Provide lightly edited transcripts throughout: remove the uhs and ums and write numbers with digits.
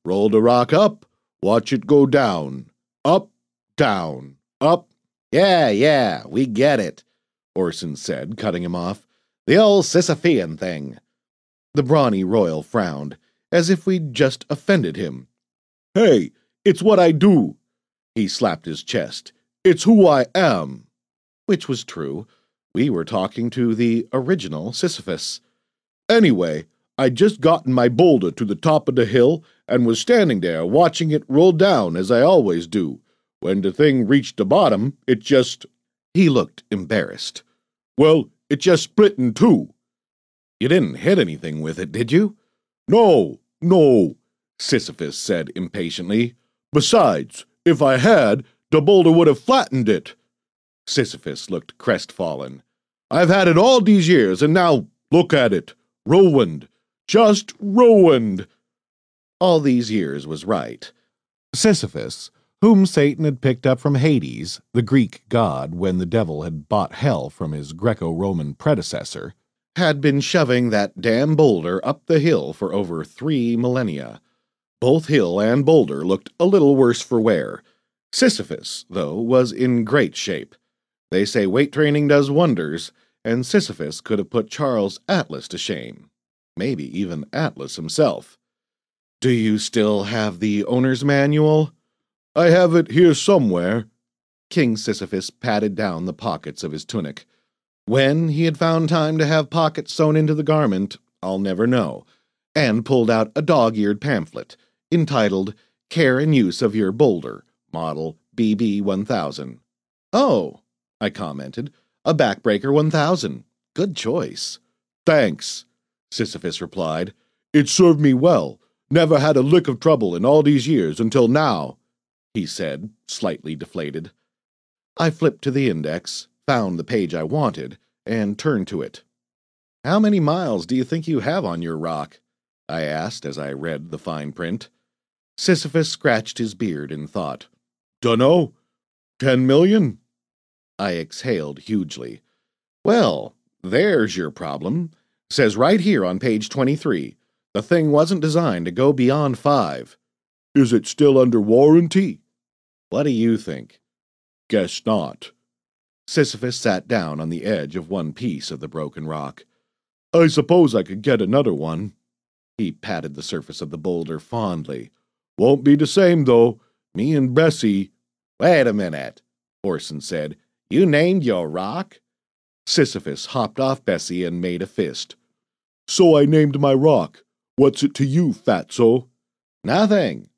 Roll the rock up, watch it go down. Up, down, up. Yeah, we get it, Orson said, cutting him off. The old Sisyphean thing. The brawny royal frowned, as if we'd just offended him. Hey, it's what I do. He slapped his chest. It's who I am. Which was true. We were talking to the original Sisyphus. Anyway, I'd just gotten my boulder to the top of the hill and was standing there watching it roll down as I always do. When the thing reached the bottom, it just... He looked embarrassed. Well, it just split in two. You didn't hit anything with it, did you? No, Sisyphus said impatiently. Besides, if I had, the boulder would have flattened it. Sisyphus looked crestfallen. I've had it all these years, and now look at it. Ruined. Just ruined. All these years was right. Sisyphus, whom Satan had picked up from Hades, the Greek god when the devil had bought hell from his Greco-Roman predecessor, had been shoving that damn boulder up the hill for over 3 millennia. Both hill and boulder looked a little worse for wear. Sisyphus, though, was in great shape. They say weight training does wonders, and Sisyphus could have put Charles Atlas to shame. Maybe even Atlas himself. Do you still have the owner's manual? I have it here somewhere. King Sisyphus patted down the pockets of his tunic. When he had found time to have pockets sewn into the garment, I'll never know, and pulled out a dog-eared pamphlet, entitled Care and Use of Your Boulder, Model BB-1000. Oh, I commented, a backbreaker 1000. Good choice. Thanks, Sisyphus replied. It served me well. Never had a lick of trouble in all these years until now, he said, slightly deflated. I flipped to the index, found the page I wanted, and turned to it. How many miles do you think you have on your rock? I asked as I read the fine print. Sisyphus scratched his beard in thought. Dunno. 10 million? I exhaled hugely. Well, there's your problem. Says right here on page 23. The thing wasn't designed to go beyond 5. Is it still under warranty? What do you think? Guess not. Sisyphus sat down on the edge of one piece of the broken rock. I suppose I could get another one. He patted the surface of the boulder fondly. Won't be the same, though. Me and Bessie... Wait a minute, Orson said. You named your rock? Sisyphus hopped off Bessie and made a fist. So I named my rock. What's it to you, fatso? Nothing.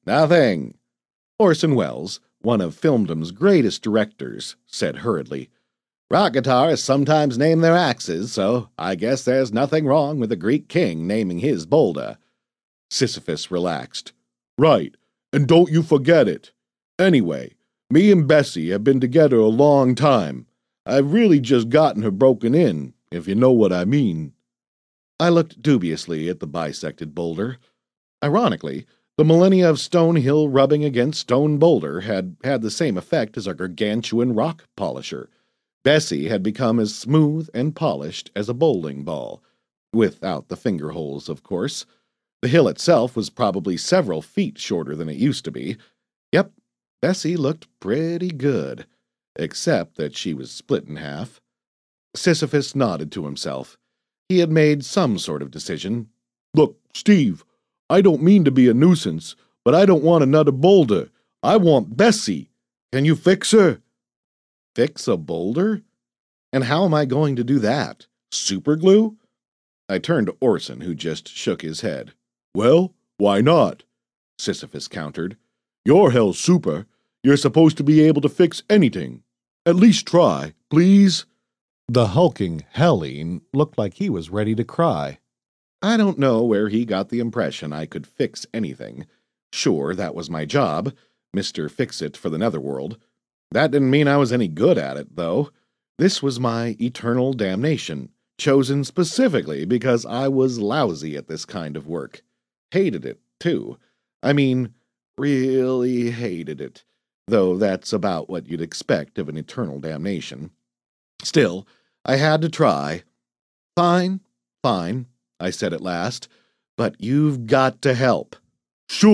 Orson Welles, one of filmdom's greatest directors, said hurriedly. Rock guitarists sometimes name their axes, so I guess there's nothing wrong with a Greek king naming his boulder. Sisyphus relaxed. Right, and don't you forget it. Anyway, me and Bessie have been together a long time. I've really just gotten her broken in, if you know what I mean. I looked dubiously at the bisected boulder. Ironically, the millennia of Stone Hill rubbing against stone boulder had had the same effect as a gargantuan rock polisher. Bessie had become as smooth and polished as a bowling ball, without the finger holes, of course. The hill itself was probably several feet shorter than it used to be. Yep, Bessie looked pretty good, except that she was split in half. Sisyphus nodded to himself. He had made some sort of decision. Look, Steve, I don't mean to be a nuisance, but I don't want another boulder. I want Bessie. Can you fix her? Fix a boulder? And how am I going to do that? Superglue? I turned to Orson, who just shook his head. Well, why not? Sisyphus countered. You're hell's super. You're supposed to be able to fix anything. At least try, please. The hulking Hellene looked like he was ready to cry. I don't know where he got the impression I could fix anything. Sure, that was my job, Mr. Fix-It for the Netherworld. That didn't mean I was any good at it, though. This was my eternal damnation, chosen specifically because I was lousy at this kind of work. Hated it, too. I mean, really hated it, though that's about what you'd expect of an eternal damnation. Still, I had to try. Fine, I said at last, but you've got to help.